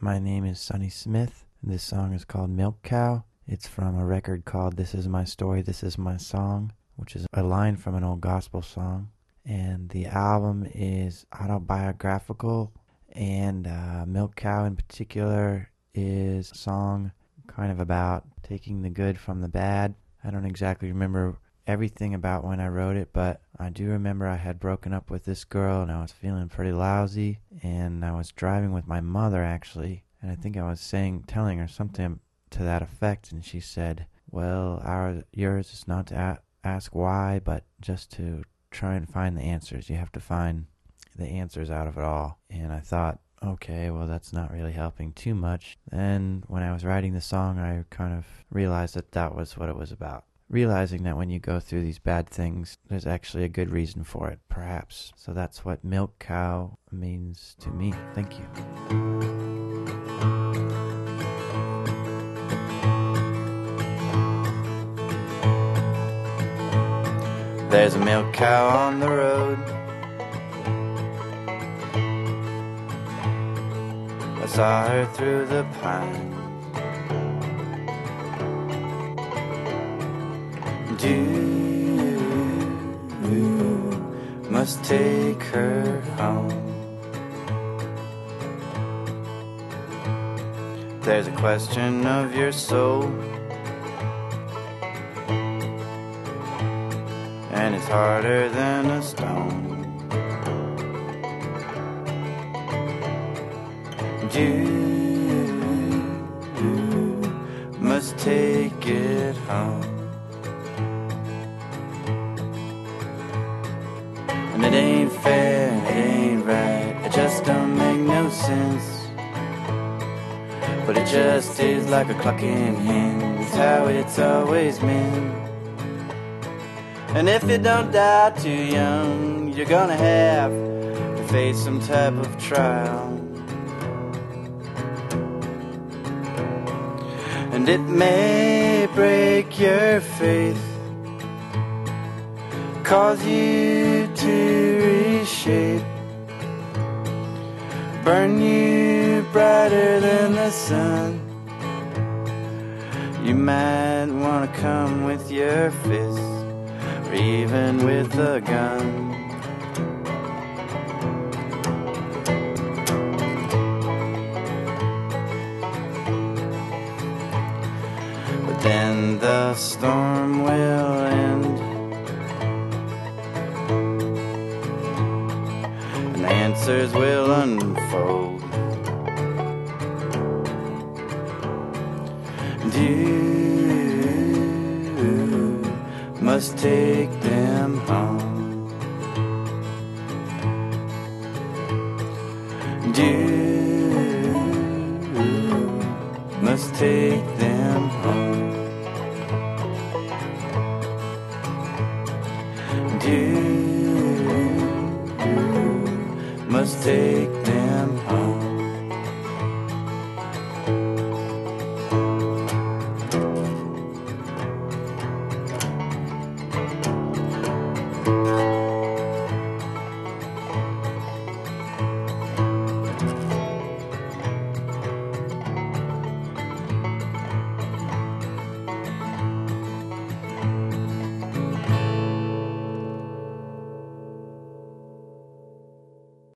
My name is Sonny Smith. This song is called Milk Cow. It's from a record called This Is My Story, This Is My Song, which is a line from an old gospel song. And the album is autobiographical, and Milk Cow in particular is a song kind of about taking the good from the bad. I don't exactly remember everything about when I wrote it, but I do remember I had broken up with this girl and I was feeling pretty lousy, and I was driving with my mother actually, and I think I was telling her something to that effect, and she said, well, yours is not to ask why, but just to try and find the answers. You have to find the answers out of it all. And I thought, okay, well, that's not really helping too much. Then when I was writing the song, I kind of realized that was what it was about. Realizing that when you go through these bad things, there's actually a good reason for it, perhaps. So that's what Milk Cow means to me. Thank you. There's a milk cow on the road. I saw her through the pines. Must take her home. There's a question of your soul, and it's harder than a stone. You must take it home. And it ain't fair, and it ain't right, it just don't make no sense. But it just is like a clock in hand, it's how it's always been. And if you don't die too young, you're gonna have to face some type of trial. And it may break your faith, cause you to reshape, burn you brighter than the sun. You might wanna come with your fists, or even with a gun. But then the storm will end, and answers will unfold. And you must take them home. And you must take them home. And you must take